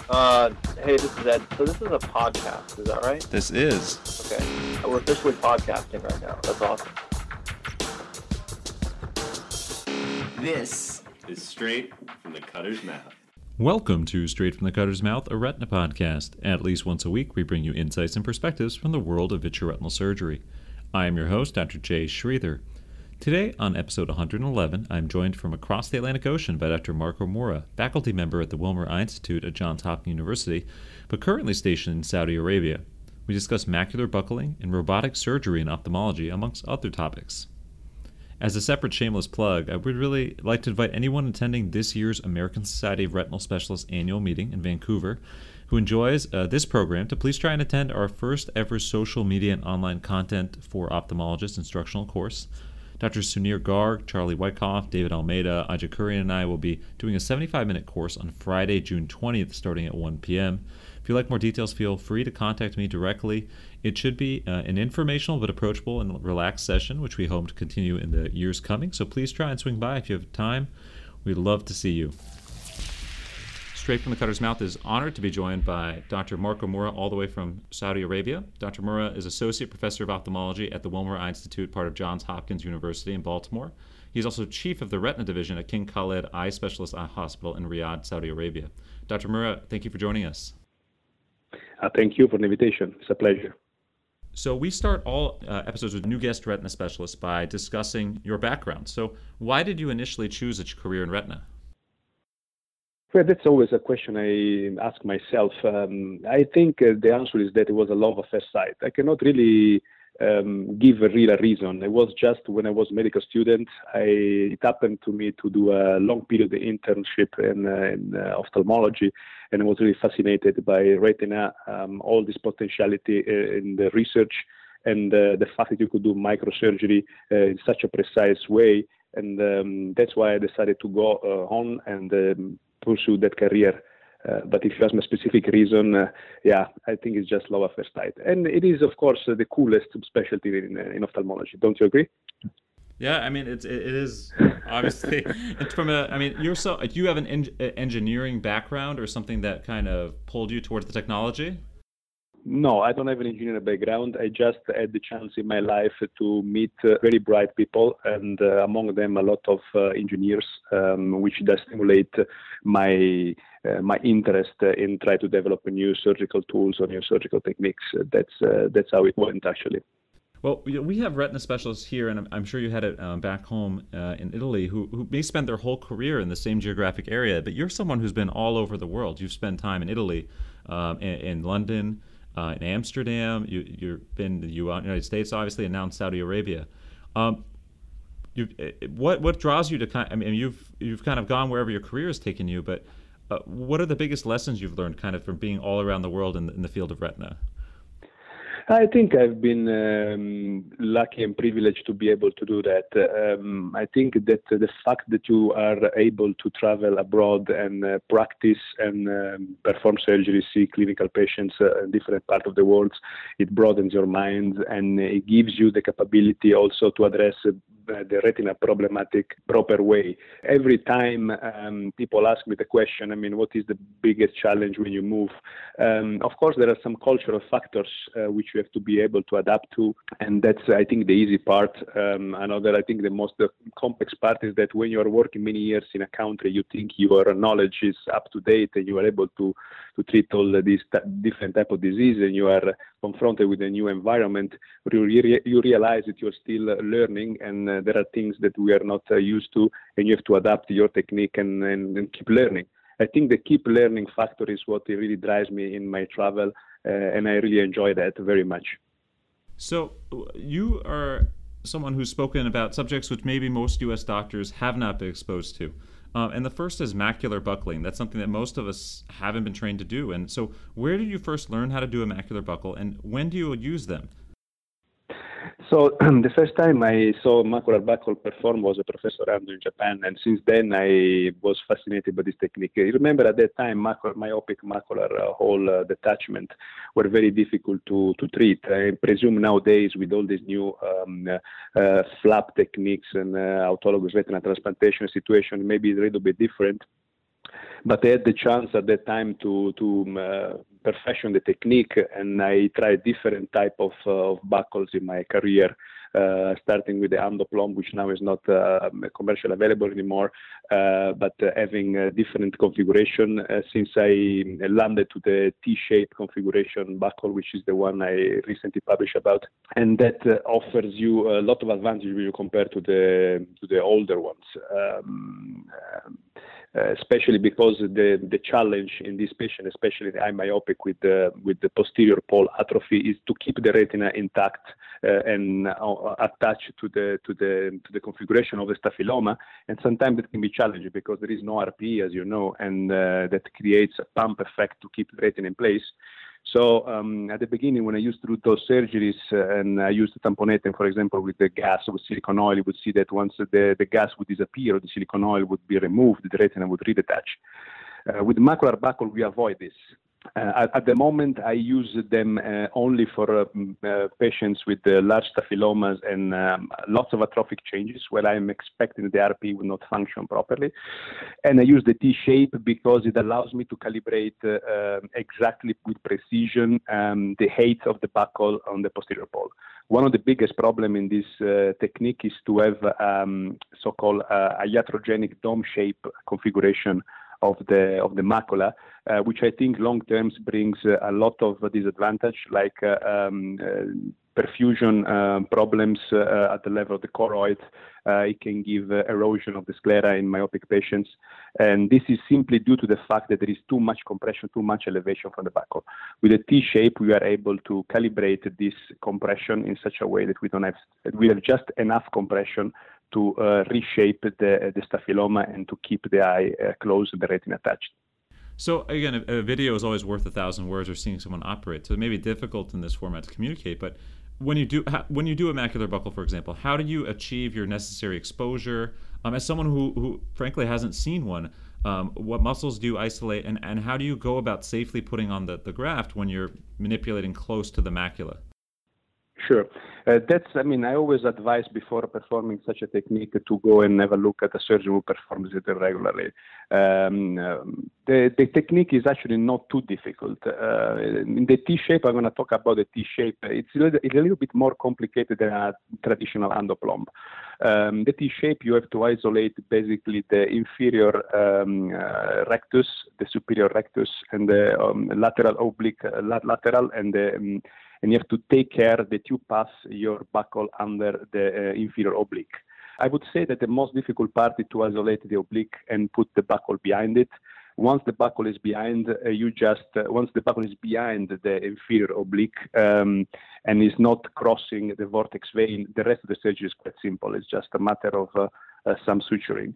Uh, hey, this is Ed. So this is a podcast, is that right? This is. Okay. We're officially podcasting right now. That's awesome. This is Straight from the Cutter's Mouth. Welcome to Straight from the Cutter's Mouth, a retina podcast. At least once a week, we bring you insights and perspectives from the world of vitreoretinal surgery. I am your host, Dr. Jay Sridhar. Today, on episode 111, I'm joined from across the Atlantic Ocean by Dr. Marco Mora, faculty member at the Wilmer Eye Institute at Johns Hopkins University, but currently stationed in Saudi Arabia. We discuss macular buckling and robotic surgery and ophthalmology, amongst other topics. As a separate shameless plug, I would really like to invite anyone attending this year's American Society of Retinal Specialists annual meeting in Vancouver who enjoys this program to please try and attend our first ever social media and online content for ophthalmologists instructional course. Dr. Sunir Garg, Charlie Wyckoff, David Almeida, Aja Kurian, and I will be doing a 75-minute course on Friday, June 20th, starting at 1 p.m. If you'd like more details, feel free to contact me directly. It should be an informational but approachable and relaxed session, which we hope to continue in the years coming. So please try and swing by if you have time. We'd love to see you. Straight from the Cutter's Mouth is honored to be joined by Dr. Marco Mora, all the way from Saudi Arabia. Dr. Mora is Associate Professor of Ophthalmology at the Wilmer Eye Institute, part of Johns Hopkins University in Baltimore. He's also Chief of the Retina Division at King Khaled Eye Specialist Hospital in Riyadh, Saudi Arabia. Dr. Mora, thank you for joining us. Thank you for the invitation. It's a pleasure. So we start all episodes with new guest retina specialists by discussing your background. So why did you initially choose a career in retina? Well, that's always a question I ask myself. I think the answer is that it was a love at first sight. I cannot really give a real reason. It was just when I was a medical student, it happened to me to do a long period internship in ophthalmology, and I was really fascinated by retina, all this potentiality in the research, and the fact that you could do microsurgery in such a precise way. And that's why I decided to go on and pursue that career. But if you ask me a specific reason, I think it's just love at first sight. And it is, of course, the coolest specialty in ophthalmology. Don't you agree? Yeah, I mean, it is obviously it's from do you have an engineering background or something that kind of pulled you towards the technology? No, I don't have an engineering background. I just had the chance in my life to meet very bright people, and among them a lot of engineers, which does stimulate my interest in trying to develop new surgical tools or new surgical techniques. That's how it went, actually. Well, we have retina specialists here, and I'm sure you had it back home in Italy, who may spend their whole career in the same geographic area, but you're someone who's been all over the world. You've spent time in Italy, in London, in Amsterdam. You've been in the United States, obviously, and now in Saudi Arabia. What draws you to you've kind of gone wherever your career has taken you, but what are the biggest lessons you've learned kind of from being all around the world in the field of retina? I think I've been lucky and privileged to be able to do that. I think that the fact that you are able to travel abroad and practice and perform surgery, see clinical patients in different parts of the world, it broadens your mind, and it gives you the capability also to address the retina problematic proper way. Every time people ask me the question, what is the biggest challenge when you move? Of course, there are some cultural factors which you have to be able to adapt to, and that's, I think, the easy part. I think the complex part is that when you are working many years in a country, you think your knowledge is up to date and you are able to treat all these different type of disease, and you are confronted with a new environment, you realize that you're still learning, and there are things that we are not used to, and you have to adapt your technique and keep learning. I think the keep learning factor is what really drives me in my travel, and I really enjoy that very much. So you are someone who's spoken about subjects which maybe most U.S. doctors have not been exposed to. And the first is macular buckling. That's something that most of us haven't been trained to do. And so where did you first learn how to do a macular buckle, and when do you use them? So the first time I saw macular buckle perform was a Professor Ando in Japan, and since then I was fascinated by this technique. I remember at that time myopic macular hole detachment were very difficult to treat. I presume nowadays with all these new flap techniques and autologous retina transplantation situation, maybe it's a little bit different. But I had the chance at that time to perfection the technique, and I tried different type of buckles in my career. Starting with the Andoplomb, which now is not commercially available anymore, but having a different configuration since I landed to the T-shape configuration buckle, which is the one I recently published about, and that offers you a lot of advantage when you compare to the older ones. Especially because the challenge in this patient, especially the eye myopic with the posterior pole atrophy, is to keep the retina intact and attached to the configuration of the staphyloma. And sometimes it can be challenging because there is no RPE, as you know, and that creates a pump effect to keep the retina in place. So at the beginning, when I used to do those surgeries and I used the tamponette, for example, with the gas with silicone oil, you would see that once the gas would disappear or the silicone oil would be removed, the retina would redetach. With the macular buckle, we avoid this. At the moment, I use them only for patients with large staphylomas and lots of atrophic changes where I'm expecting the RP will not function properly. And I use the T-shape because it allows me to calibrate exactly with precision the height of the buckle on the posterior pole. One of the biggest problems in this technique is to have so-called a iatrogenic dome shape configuration of the macula, which I think long term brings a lot of disadvantage, like perfusion problems at the level of the choroid. It can give erosion of the sclera in myopic patients, and this is simply due to the fact that there is too much compression, too much elevation from the buckle. With a T-shape, we are able to calibrate this compression in such a way that we have just enough compression to reshape the staphyloma and to keep the eye closed and the retina attached. So again, a video is always worth 1,000 words, or seeing someone operate. So it may be difficult in this format to communicate, but when you do a macular buckle, for example, how do you achieve your necessary exposure? As someone who frankly hasn't seen one, what muscles do you isolate, and how do you go about safely putting on the graft when you're manipulating close to the macula? Sure. I always advise before performing such a technique to go and have a look at a surgeon who performs it regularly. The technique is actually not too difficult. In the T-shape, I'm going to talk about the T-shape. It's a little bit more complicated than a traditional Andoplomb. The T-shape, you have to isolate basically the inferior rectus, the superior rectus, and the lateral oblique lateral, and you have to take care that you pass your buckle under the inferior oblique. I would say that the most difficult part is to isolate the oblique and put the buckle behind it. Once the buckle is behind, once the buckle is behind the inferior oblique and is not crossing the vortex vein, the rest of the surgery is quite simple. It's just a matter of some suturing.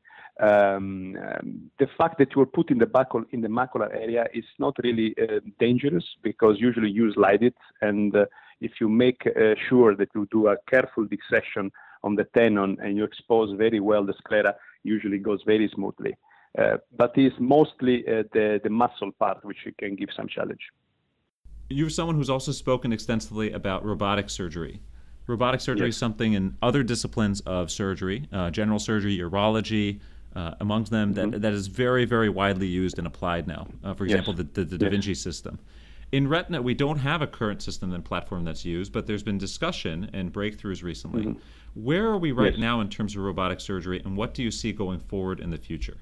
The fact that you're putting the buckle in the macular area is not really dangerous because usually you slide it, and if you make sure that you do a careful dissection on the tenon and you expose very well the sclera, usually goes very smoothly. But it's mostly the muscle part which can give some challenge. You're someone who's also spoken extensively about robotic surgery. Robotic surgery is something in other disciplines of surgery, general surgery, urology, amongst them, that is very, very widely used and applied now. For example, the Da Vinci system. In retina, we don't have a current system and platform that's used, but there's been discussion and breakthroughs recently. Where are we right now in terms of robotic surgery, and what do you see going forward in the future?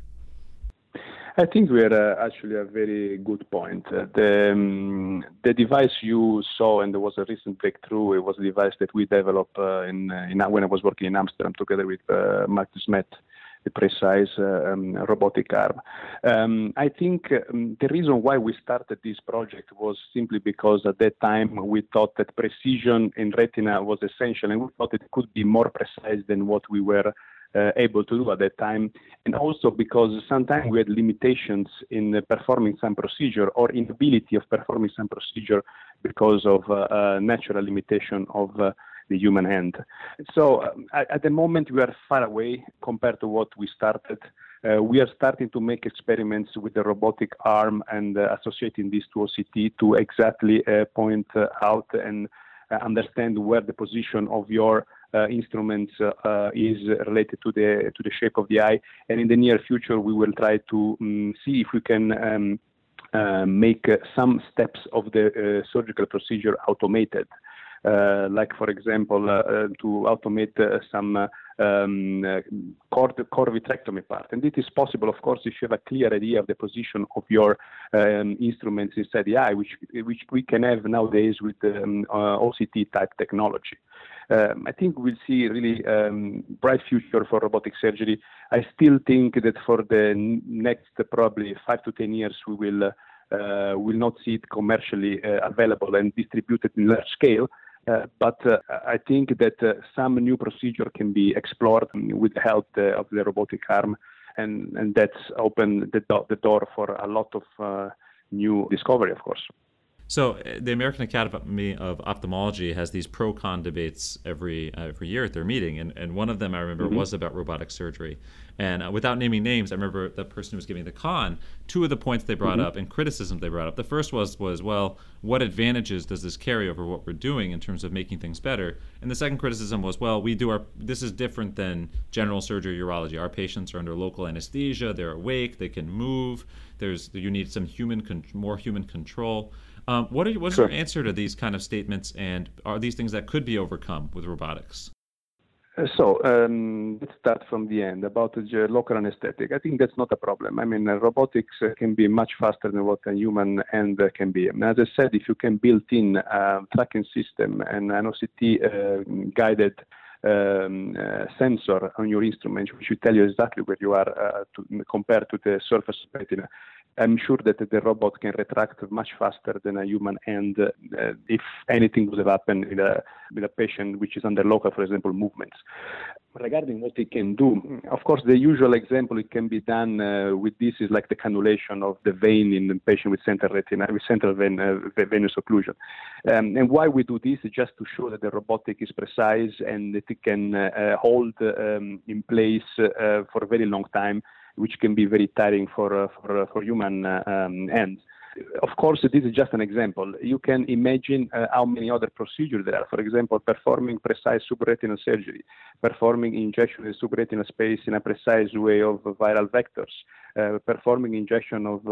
I think we are actually a very good point. The device you saw, and there was a recent breakthrough, it was a device that we developed when I was working in Amsterdam together with Marcus Met, the precise robotic arm. I think the reason why we started this project was simply because at that time we thought that precision in retina was essential, and we thought it could be more precise than what we were able to do at that time, and also because sometimes we had limitations in performing some procedure or inability of performing some procedure because of natural limitation of the human hand. So at the moment we are far away compared to what we started. We are starting to make experiments with the robotic arm and associating this to OCT to exactly point out and understand where the position of your instruments is related to the shape of the eye. And in the near future, we will try to see if we can make some steps of the surgical procedure automated. Like, for example, to automate some cord vitrectomy part. And it is possible, of course, if you have a clear idea of the position of your instruments inside the eye, which we can have nowadays with OCT type technology. I think we'll see really bright future for robotic surgery. I still think that for the next probably 5 to 10 years, we will not see it commercially available and distributed in large scale. But I think that some new procedure can be explored with the help of the robotic arm, and that's opened the door for a lot of new discovery, of course. So the American Academy of Ophthalmology has these pro-con debates every year at their meeting, and one of them I remember was about robotic surgery. And without naming names, I remember the person who was giving the con, two of the points they brought up and criticisms they brought up. The first was, well, what advantages does this carry over what we're doing in terms of making things better? And the second criticism was, well, this is different than general surgery urology. Our patients are under local anesthesia, they're awake, they can move. You need some more human control. What's your answer to these kind of statements, and are these things that could be overcome with robotics? So let's start from the end about the local anesthetic. I think that's not a problem. I mean, robotics can be much faster than what a human hand can be. And as I said, if you can build in a tracking system and an OCT guided sensor on your instrument, which will tell you exactly where you are compared to the surface of retina, I'm sure that the robot can retract much faster than a human hand if anything would have happened with a patient which is under local, for example, movements. Regarding what it can do, of course, the usual example it can be done with this is like the cannulation of the vein in the patient with central retina, with central venous occlusion. And why we do this is just to show that the robotic is precise and that it can hold in place for a very long time, which can be very tiring for human hands. Of course, this is just an example. You can imagine how many other procedures there are. For example, performing precise subretinal surgery, performing injection in subretinal space in a precise way of viral vectors, performing injection of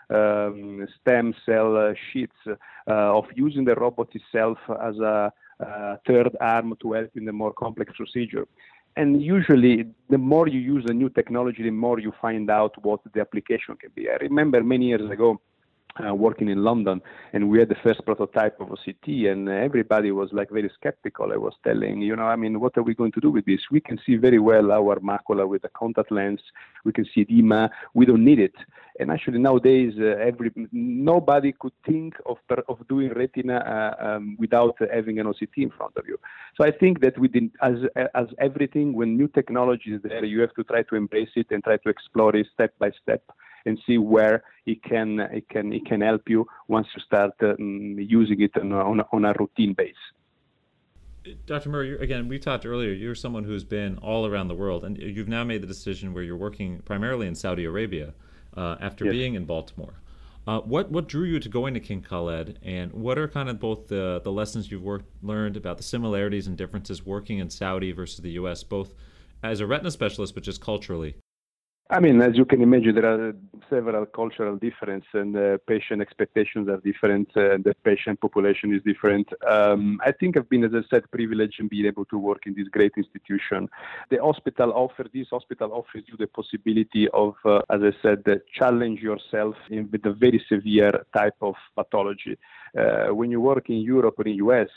stem cell sheets, of using the robot itself as a third arm to help in the more complex procedure. And usually, the more you use a new technology, the more you find out what the application can be. I remember many years ago working in London, and we had the first prototype of OCT, and everybody was like very skeptical. I was telling, what are we going to do with this? We can see very well our macula with a contact lens. We can see edema. We don't need it. And actually nowadays, nobody could think of doing retina without having an OCT in front of you. So I think that as everything, when new technology is there, you have to try to embrace it and try to explore it step by step and see where it can help you once you start using it on a routine base. Dr. Murray, again, we talked earlier, you're someone who's been all around the world, and you've now made the decision where you're working primarily in Saudi Arabia after being in Baltimore. What drew you to going to King Khaled, and what are kind of both the lessons you've learned about the similarities and differences working in Saudi versus the U.S., both as a retina specialist but just culturally? I mean, as you can imagine, there are several cultural differences, and patient expectations are different, and the patient population is different. I think I've been, as I said, privileged in being able to work in this great institution. This hospital offers you the possibility of, as I said, challenge yourself with a very severe type of pathology. When you work in Europe or in the US,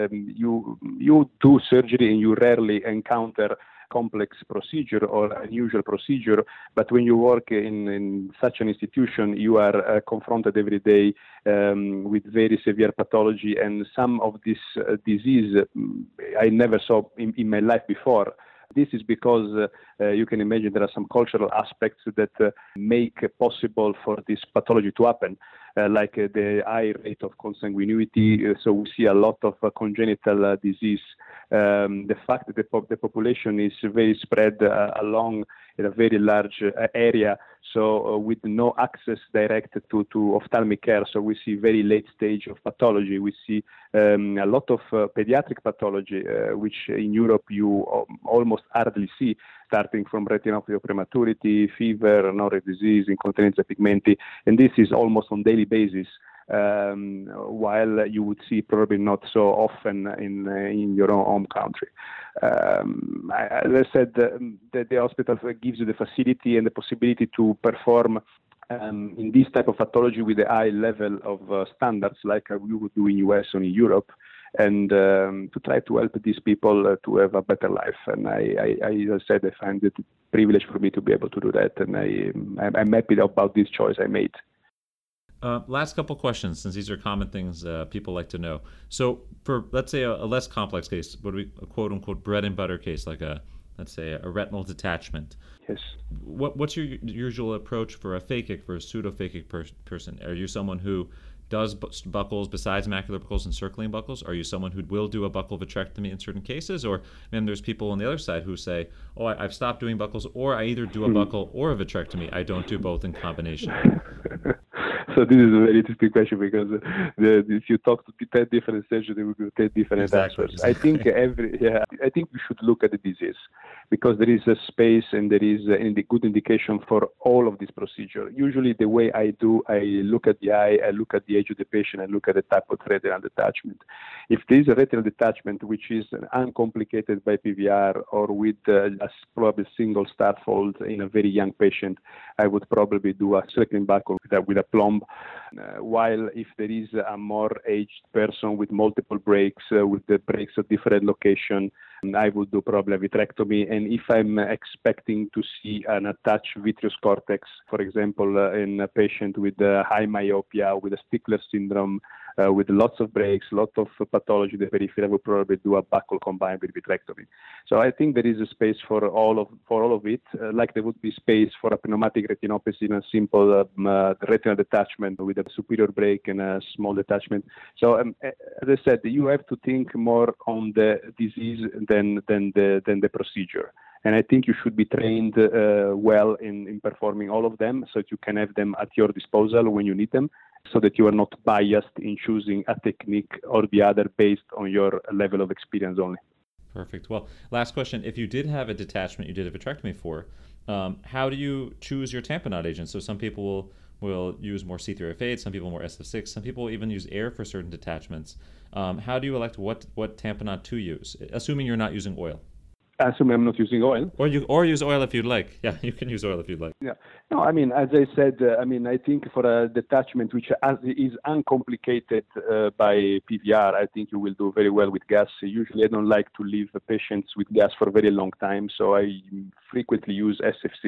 you do surgery and you rarely encounter complex procedure or unusual procedure, but when you work in such an institution, you are confronted every day with very severe pathology, and some of this disease I never saw in my life before. This is because you can imagine there are some cultural aspects that make it possible for this pathology to happen. the high rate of consanguinity. So we see a lot of congenital disease. The fact that the population is very spread along in a very large area, so with no access direct to ophthalmic care. So we see very late stage of pathology. We see a lot of pediatric pathology, which in Europe you almost hardly see, starting from retinopathy of prematurity, fever, Norrie disease, incontinenza pigmenti, and this is almost on daily basis. While you would see probably not so often in your own home country. As I said, the hospital gives you the facility and the possibility to perform in this type of pathology with a high level of standards like we would do in US or in Europe, and to try to help these people to have a better life. And I as I said, I find it a privilege for me to be able to do that, and I'm happy about this choice I made. Last couple questions, since these are common things people like to know. So for, let's say, a less complex case, a quote-unquote bread and butter case, like let's say a retinal detachment. Yes. What's your usual approach for a phakic, for a pseudo-phakic person? Are you someone who does buckles besides macular buckles and circling buckles? Are you someone who will do a buccal vitrectomy in certain cases? Or then there's people on the other side who say, oh, I've stopped doing buckles, or I either do a buckle or a vitrectomy. I don't do both in combination. So this is a very interesting question, because if you talk to 10 different surgeons, they will give 10 different answers. I think I think we should look at the disease, because there is a space and there is a good indication for all of this procedure. Usually the way I do, I look at the eye, I look at the age of the patient, I look at the type of retinal detachment. If there is a retinal detachment which is uncomplicated by PVR or with probably single start fold in a very young patient, I would probably do a circling buckle with a plomb. While if there is a more aged person with multiple breaks, with the breaks at different location, I would do probably a vitrectomy. And if I'm expecting to see an attached vitreous cortex, for example, in a patient with high myopia, with a Stickler syndrome, with lots of breaks, lots of pathology in the periphery, I would probably do a buckle combined with vitrectomy. So I think there is a space for all of it, like there would be space for a pneumatic retinopathy in a simple retinal detachment with a superior break and a small detachment. So as I said, you have to think more on the disease than the procedure. And I think you should be trained well in performing all of them, so that you can have them at your disposal when you need them, so that you are not biased in choosing a technique or the other based on your level of experience only. Perfect. Well, last question. If you did have a detachment you did a vitrectomy for, how do you choose your tamponade agent? So some people will use more C3F8, some people more SF6, some people even use air for certain detachments. How do you elect what tamponade to use, assuming you're not using oil? Assuming I'm not using oil. Or use oil if you'd like. Yeah, you can use oil if you'd like. Yeah. No, I mean, as I said, I think for a detachment which is uncomplicated by PVR, I think you will do very well with gas. Usually I don't like to leave the patients with gas for a very long time, so I frequently use SF6,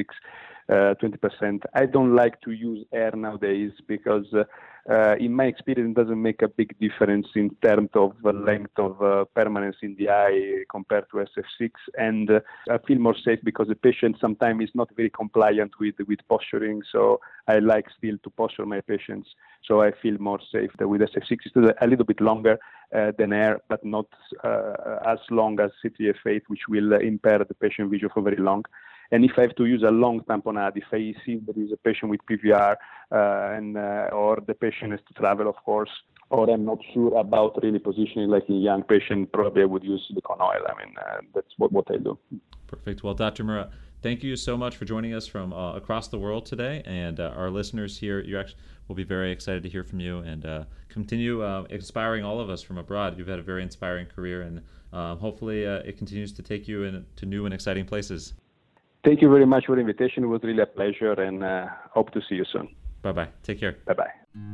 20%. I don't like to use air nowadays because in my experience, it doesn't make a big difference in terms of length of permanence in the eye compared to SF6. And I feel more safe because the patient sometimes is not very compliant with posturing. So I like still to posture my patients. So I feel more safe with SF6. It's a little bit longer than air, but not as long as C3F8, which will impair the patient vision for very long. And if I have to use a long tamponade, if I see there is a patient with PVR or the patient has to travel, of course, or I'm not sure about really positioning, like in young patient, probably I would use silicone oil. I mean, that's what I do. Perfect. Well, Dr. Murat, thank you so much for joining us from across the world today. And our listeners here, you actually will be very excited to hear from you and continue inspiring all of us from abroad. You've had a very inspiring career, and hopefully it continues to take you to new and exciting places. Thank you very much for the invitation. It was really a pleasure, and hope to see you soon. Bye-bye. Take care. Bye-bye.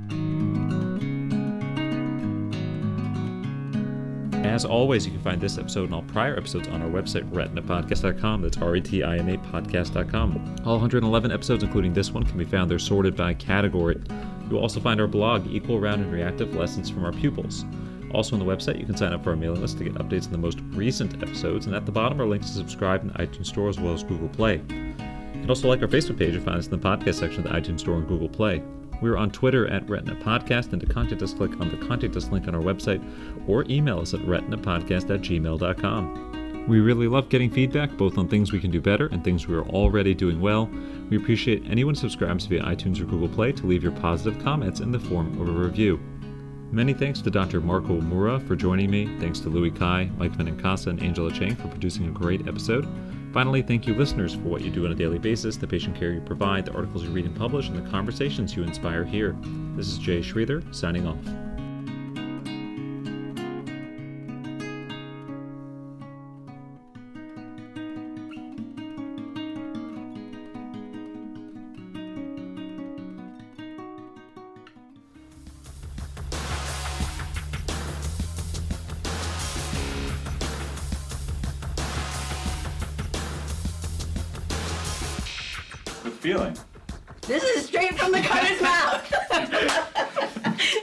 As always, you can find this episode and all prior episodes on our website, retinapodcast.com. That's RETINA podcast.com. All 111 episodes, including this one, can be found there sorted by category. You'll also find our blog, Equal, Round, and Reactive Lessons from Our Pupils. Also on the website, you can sign up for our mailing list to get updates on the most recent episodes, and at the bottom are links to subscribe in the iTunes Store as well as Google Play. You can also like our Facebook page and find us in the podcast section of the iTunes Store and Google Play. We're on Twitter at Retina Podcast, and to contact us, click on the Contact Us link on our website or email us at retinapodcast@gmail.com. We really love getting feedback, both on things we can do better and things we are already doing well. We appreciate anyone who subscribes via iTunes or Google Play to leave your positive comments in the form of a review. Many thanks to Dr. Marco Mura for joining me. Thanks to Louis Kai, Mike Benincasa, and Angela Chang for producing a great episode. Finally, thank you listeners for what you do on a daily basis, the patient care you provide, the articles you read and publish, and the conversations you inspire here. This is Jay Sridhar, signing off. Feeling. This is straight from the cutter's mouth.